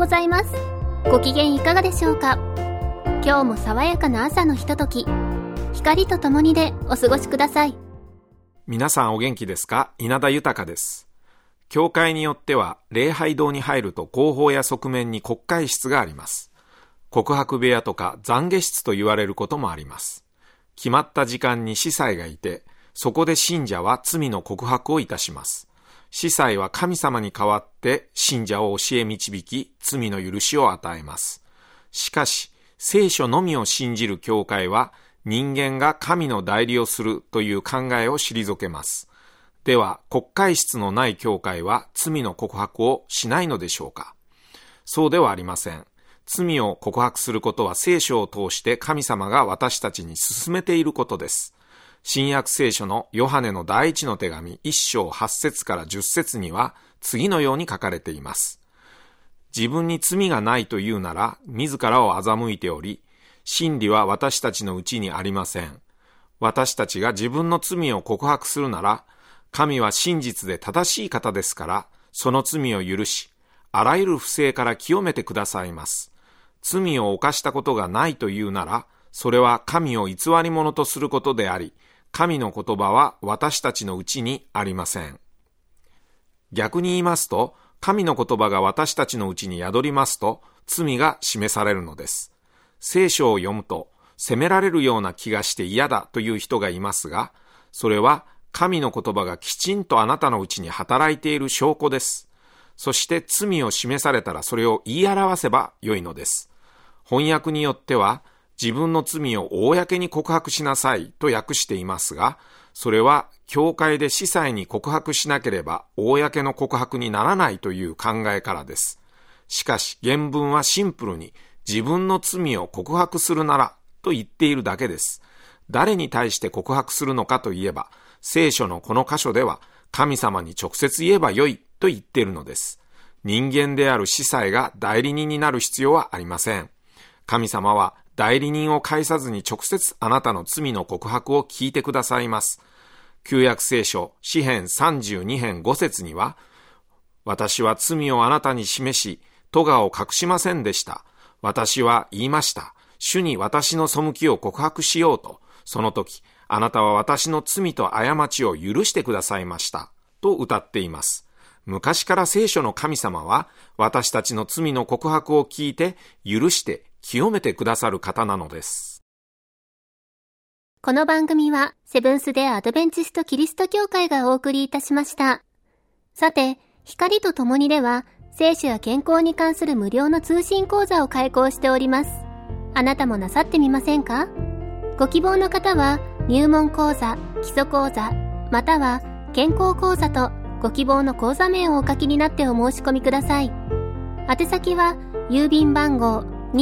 ございます。ご機嫌いかがでしょうか。今日も爽やかな朝のひととき、光とともにでお過ごしください。 皆さんお元気ですか？稲田豊です。教会によっては礼拝堂に入ると後方や側面に告解室があります。告白部屋とか懺悔室と言われることもあります。決まった時間に司祭がいて、そこで信者は罪の告白をいたします。司祭は神様に代わって信者を教え導き、罪の許しを与えます。しかし、聖書のみを信じる教会は、人間が神の代理をするという考えを退けます。では、告解室のない教会は罪の告白をしないのでしょうか？そうではありません。罪を告白することは聖書を通して神様が私たちに勧めていることです。新約聖書のヨハネの第一の手紙1章8節から10節には次のように書かれています。自分に罪がないというなら自らを欺いており、真理は私たちのうちにありません。私たちが自分の罪を告白するなら、神は真実で正しい方ですから、その罪を許し、あらゆる不正から清めてくださいます。罪を犯したことがないというなら、それは神を偽り者とすることであり、神の言葉は私たちのうちにありません。逆に言いますと、神の言葉が私たちのうちに宿りますと、罪が示されるのです。聖書を読むと、責められるような気がして嫌だという人がいますが、それは神の言葉がきちんとあなたのうちに働いている証拠です。そして罪を示されたらそれを言い表せばよいのです。翻訳によっては、自分の罪を公に告白しなさいと訳していますが、それは教会で司祭に告白しなければ公の告白にならないという考えからです。しかし原文はシンプルに自分の罪を告白するならと言っているだけです。誰に対して告白するのかといえば、聖書のこの箇所では神様に直接言えばよいと言っているのです。人間である司祭が代理人になる必要はありません。神様は代理人を介さずに直接あなたの罪の告白を聞いてくださいます。旧約聖書詩編32編5節には、私は罪をあなたに示し、咎を隠しませんでした。私は言いました。主に私の背きを告白しようと。その時、あなたは私の罪と過ちを許してくださいました。と歌っています。昔から聖書の神様は、私たちの罪の告白を聞いて、許して清めてくださる方なのです。 この番組は、セブンス・デ・アドベンチスト・キリスト教会がお送りいたしました。さて、光とともにでは、聖書や健康に関する無料の通信講座を開講しております。あなたもなさってみませんか？ご希望の方は、入門講座、基礎講座、または健康講座とご希望の講座名をお書きになってお申し込みください。宛先は、郵便番号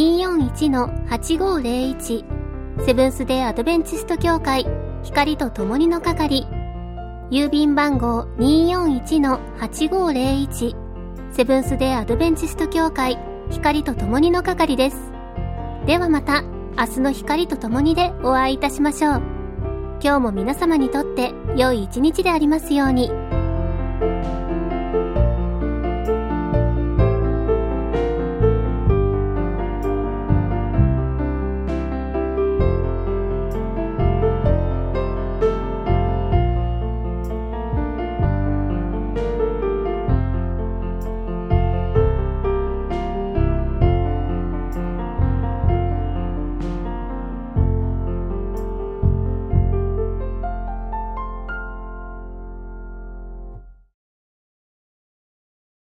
241-8501 セブンス・デ・アドベンチスト教会光とともにの係、郵便番号 241-8501 セブンス・デ・アドベンチスト教会光とともにの係です。ではまた明日の光とともにでお会いいたしましょう。今日も皆様にとって良い一日でありますように。